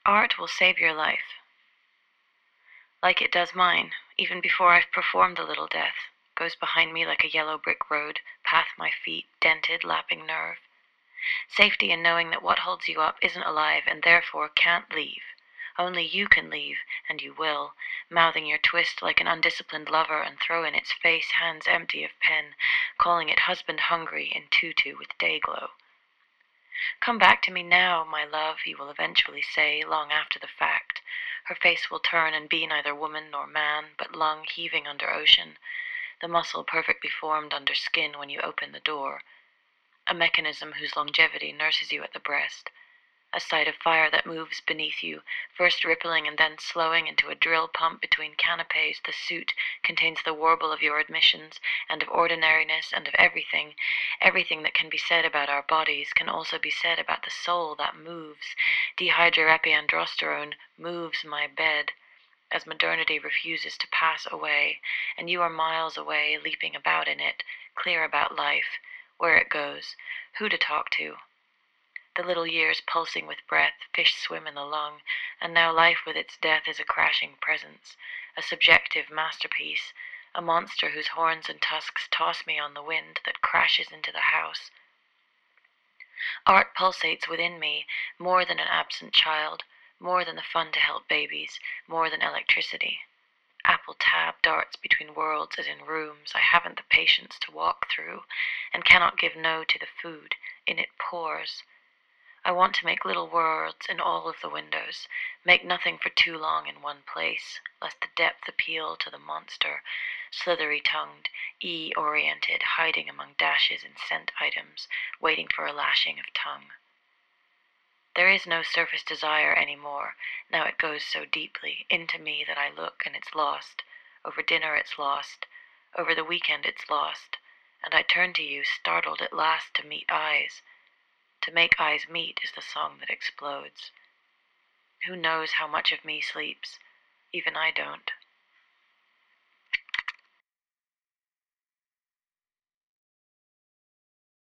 Art will save your life, like it does mine, even before I've performed the little death. Goes behind me like a yellow brick road, path my feet, dented, lapping nerve. Safety in knowing that what holds you up isn't alive and therefore can't leave. Only you can leave, and you will, mouthing your twist like an undisciplined lover and throw in its face hands empty of pen, calling it husband hungry in tutu with day glow. Come back to me now, my love, you will eventually say, long after the fact. Her face will turn and be neither woman nor man, but lung heaving under ocean, the muscle perfectly formed under skin when you open the door, a mechanism whose longevity nurses you at the breast, a sight of fire that moves beneath you, first rippling and then slowing into a drill pump between canapes. The suit contains the warble of your admissions, and of ordinariness, and of everything. Everything that can be said about our bodies can also be said about the soul that moves. Dehydroepiandrosterone moves my bed, as modernity refuses to pass away, and you are miles away, leaping about in it, clear about life, where it goes, who to talk to. The little years pulsing with breath, fish swim in the lung, and now life with its death is a crashing presence, a subjective masterpiece, a monster whose horns and tusks toss me on the wind that crashes into the house. Art pulsates within me, more than an absent child, more than the fun to help babies, more than electricity. Apple tab darts between worlds as in rooms I haven't the patience to walk through, and cannot give no to the food. In it pours. I want to make little worlds in all of the windows, make nothing for too long in one place, lest the depth appeal to the monster, slithery-tongued, E-oriented, hiding among dashes and scent items, waiting for a lashing of tongue. There is no surface desire any more, now it goes so deeply into me that I look and it's lost, over dinner it's lost, over the weekend it's lost, and I turn to you, startled at last to meet eyes. To make eyes meet is the song that explodes. Who knows how much of me sleeps? Even I don't.